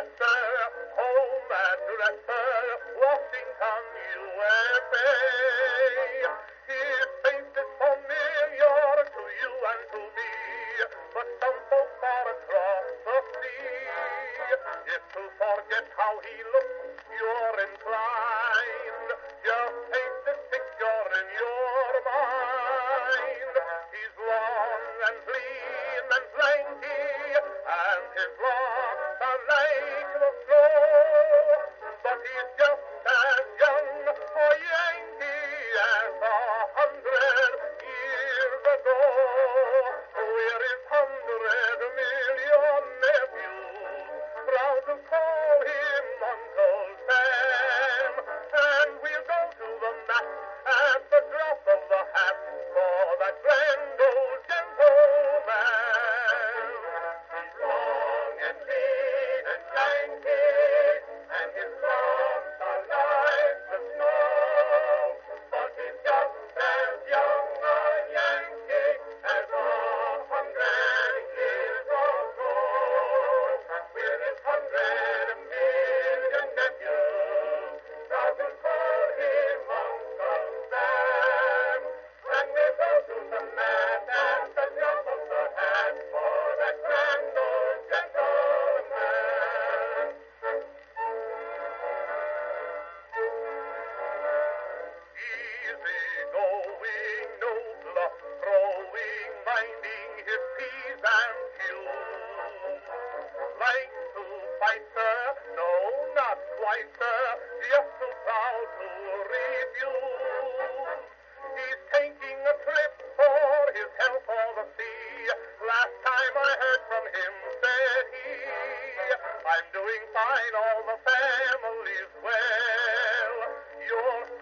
sir, home address, sir, Washington, USA. His face is familiar to you and to me, but some folks are across the sea. If to forget how he looks, you're inclined, just paint the picture in your mind. He's long and lean and lanky, and his locks are like the snow, but he's just as young a Yankee as 100 years ago. We're his 100 million nephews, proud to call him Uncle Sam, and we'll go to the mat at the drop of the hat for that grand old gentleman. He's long and lean and lanky, and his locks are like the snow, but he's just as young a Yankee as 100 years ago. We're his 100 million nephews, proud to call him Uncle Sam, and we'll go to the mat at the drop of the hat for that grand old gentleman. Easy going, no bluff throwing, minding his P's and Q's. Like to fight, sir? No, not quite, sir. Just too proud to refuse. He's taking a trip for his health for the sea. Last time I heard from him, said he, I'm doing fine, all the family's well. You're